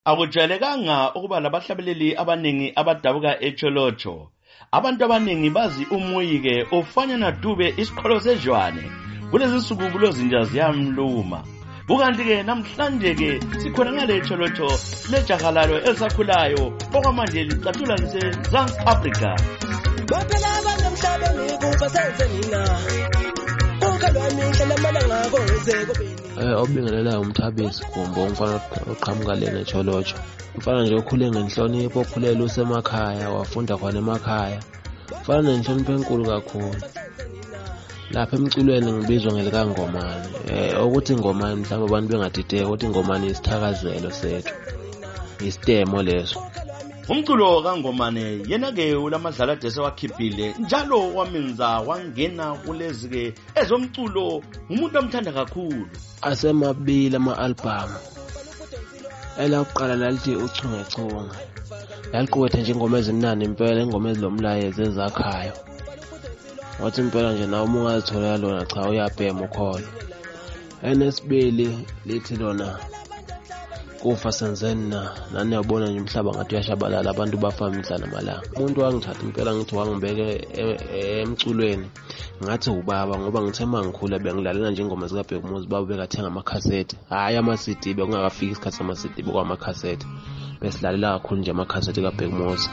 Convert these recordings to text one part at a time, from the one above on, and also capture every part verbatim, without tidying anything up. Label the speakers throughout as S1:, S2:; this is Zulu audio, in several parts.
S1: Akujwayelekanga ukuba labahlabeleli abaningi abadabuka eCholocho. Abantu abaningi bazi uMuyike ofanya naDube isiqholo sejwane. Kulezi nsuku kulozinja ziyamluma. Bukanti ke namhlanje ke sikhona ngale eCholocho lejahalalo elisakhulayo okwamanje licatshula lise-South Africa.
S2: Baphela abantu emhlabeni kufa senze nina. Ukhalwami ngihlala amalanga akoze kubeni.
S3: Eh obingelela uMthabisi Gumbo umfana oqhamuka lena eCholocho. Umfana nje okhule ngenhlonipho, okhulela usemakhaya, wafunda khona emakhaya. Mfana nenhlonipho enkulu kakhulu. Lapha emculweni ngibizwa ngelika Ngomane. Eh ukuthi Ngomane mhlawumbe abantu bengadideka ukuthi Ngomane isithakazelo sethu. Isitemo leso.
S1: Umculo kaNgomane yena ke ulamadlala dese wakhiphile njalo waminza wangena kulezi ke ezomculo umuntu amthanda kakhulu.
S3: Asemabili ama-album. Elakuqala lalithi uchungechunge. Yaliqukethe nje ingoma ezimnandi impela, ingoma ezilomlayezo ezakhayo. Wathi impela nje nawe ungazithola lona cha uyabhema ukholo. Enesibili lithi lona kufa senzeni na nani yabona nje umhlaba ngathi uyashabalala abantu bafa imihla namalanga. Umuntu wangithatha impela ngithi wangibeke emculweni ngathi ubaba ngoba ngithe mangikhula bengilalela nje ingoma zika Bhekumuzi baba bekathenga ama-cassette, hayi ama-C D bekungakafiki isikhathi sama-C D bekwama-cassette. Besilalela kakhulu nje ama-cassette ka Bhekumuzi.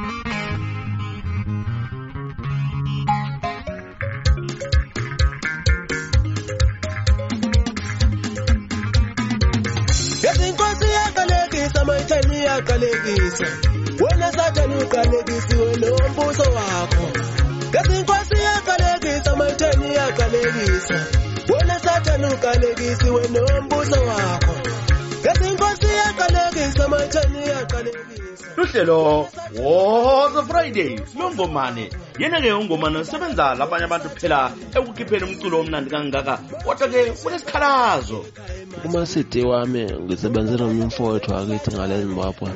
S2: Kalekisa wena sathana ukalekisiwe lo mbuso wakho. Ngesinkosi yakalekisa mayitheni yakalekisa wena sathana ukalekisiwe no mbuso wakho. Ngesinkosi yakalekisa mayitheni yakalekisa.
S1: Luhlelo Woza Friday Ngomane yena ke uNgomane usebenza labanye abantu phela ekukhipheni umculo omnandi kangaka kodwa ke kunesikhalazo.
S3: Kuma C D wami ngisebenzela umfowethu akithi ngale Zimbabwe.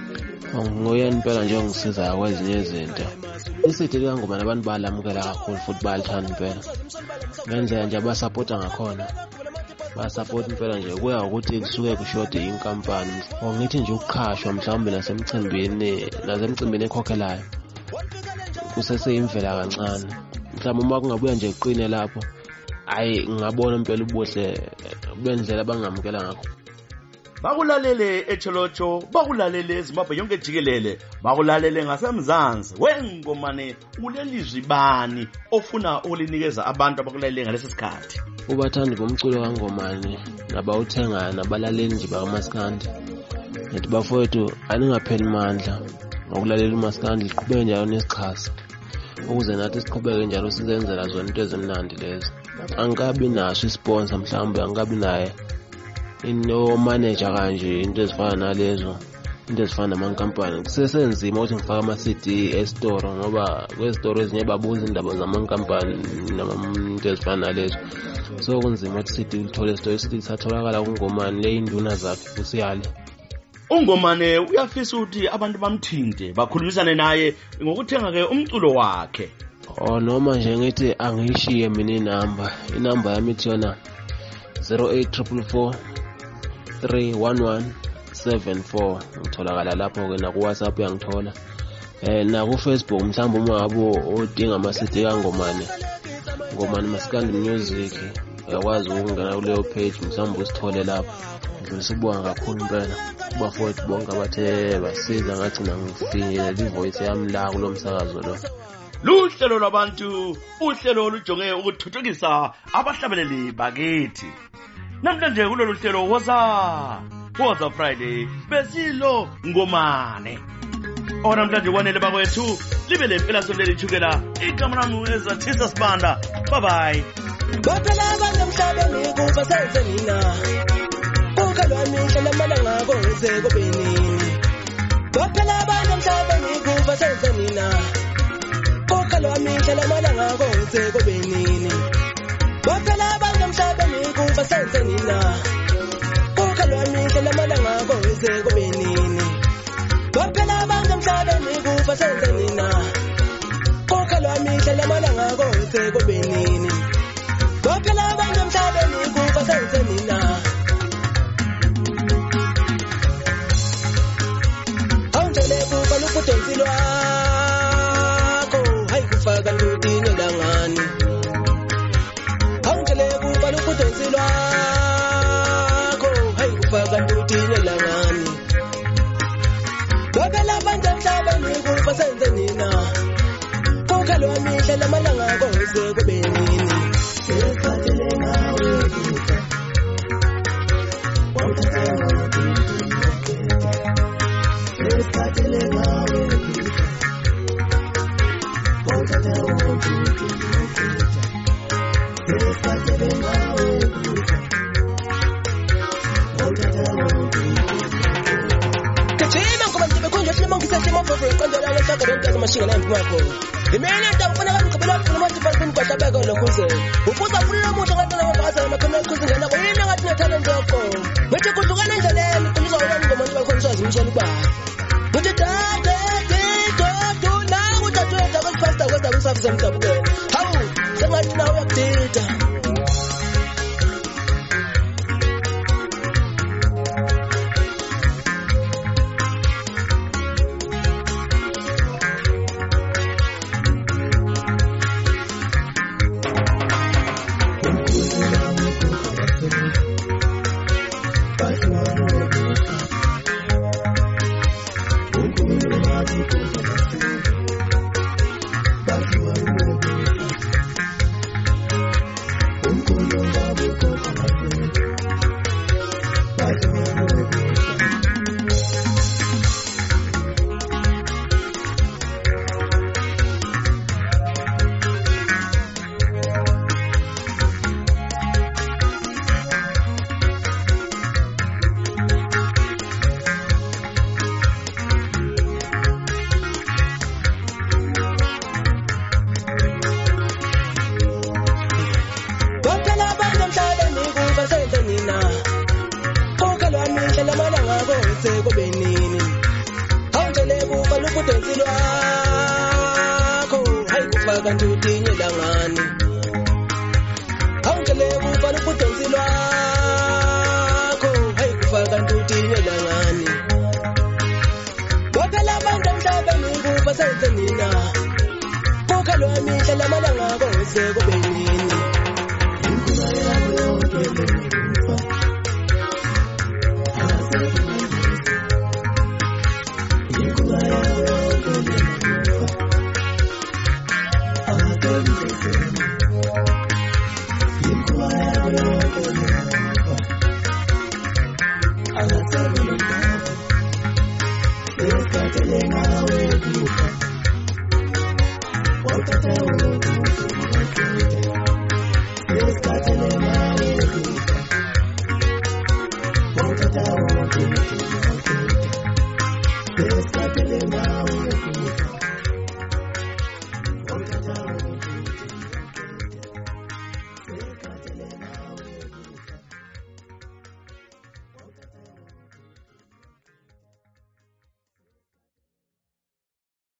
S3: Ngoyena impela nje ngisiza kwezinye izinto. I-C D kaNgomane abantu balamukela kakhulu futhi bayalithanda impela. Ngendlela nje abasupporta ngakhona. Basupport impela nje kuya ukuthi kusuke kushode inkampani. Ngithi nje ukukhashwa mhlawumbe nasemcimbini, nasemcimbini ekhokhelayo. Kusese imvela kancane. Mhlawumbe uma kungabuya nje uqine lapho. Hayi ngingabona impela ubuhle bendlela bangamukela ngakho.
S1: Bakulalele eCholocho, bakulalele eZimbabwe yonke jikelele, bakulalele ngasemzansi. WeNgomane ulelizwi bani ofuna ukulinikeza abantu abakulalele ngalesi sikhathi?
S3: Ubathandi bomculo kaNgomane nabawuthenga nabalaleli nje bakaMaskandi. Ethi bafowethu aningapheli mandla ngokulalela uMaskandi liqhubeke njalo nesikhasi. Ukuze nathi siqhubeke njalo sizenzela zona into ezimnandi lezi. Angikabi naso isponsor mhlawumbe angikabi naye ino manager kanje into ezifana nalezo, into ezifana namankampani. Kusesenzima ukuthi ngifake ama-C D e-store ngoba kwezitoro ezinye babuza indaba zamankampani namanto ezifana nalezo. So kunzima ukuthi C D uthole store, C D satholakala kuNgomane leyinduna zakhe kusiyale.
S1: uNgomane uyafisa ukuthi abantu bamthinte bakhulumisane naye ngokuthenga ke umculo wakhe.
S3: Oh noma nje ngithi angiyishiye mina inamba. Inamba yami ithi yona zero eight four four three one one seven four. Ngitholakala lapho ke na ku WhatsApp uyangithola. Eh na ku Facebook mhlawumbe uma ngabo odinga ama-C D kaNgomane. Ngomane Maskandi Music. Uyakwazi ukungena kuleyo page mhlawumbe usithole lapho. Ngizobonga kakhulu impela bafowethu bonke abathe basiza ngathi nangifinyela ivoice yami la kulomsakazo lo.
S1: Luhlelo lwabantu, uhlelo olujonge ukuthuthukisa abahlabeleli bakithi. Namhlanje kulolu hlelo Woza Woza Friday besilo Ngomane. Ora namhlanje wanele bakwethu libe lempela soleli chukela igama lami ezathisa sibanda. Bye bye.
S2: Baphela abantu emhlabeni kufa senze nina. Ukhalwami ngihlala amalanga akoze kubeni. Baphela abantu emhlabeni kufa senze nina. Ukhalwami ngihlala amalanga akoze kubeni. Baphela abantu emhlabeni kufa senze nina. Ukhalwami ngihlala amalanga akoze kubeni. Baphela abantu emhlabeni kufa senze nina. Ukhalwami ngihlala amalanga akoze kubeni. Baphela abantu emhlabeni kufa senze nina. langani Baka labanda mhlabeni kufa senze nina Kukhalwa mihle lamalanga konke kube nini Siphathele ngawe kufa Siphathele ngawe kufa Siphathele ngawe kufa Kachima ngoba nje bekhonje hlema ngisashe mafofo qondela lehlaka lonke mashinga la empumapho Imene ndabona ngathi ngibela ufuna manje bani kwahlabeka lokhuze Ufuza ufuna umuntu ngatana ngabasa emakhona ekhuzingana kuyini ngathi nethana ndoko Ngithi kudlukana endleleni kulizwa wena ngoma nje bakhonsazi umshela uba Ngithi dade dito duna kuthathu kwasipasta kweza kusafiza mdabukela Hawu sengathi nawe uyakudida Let's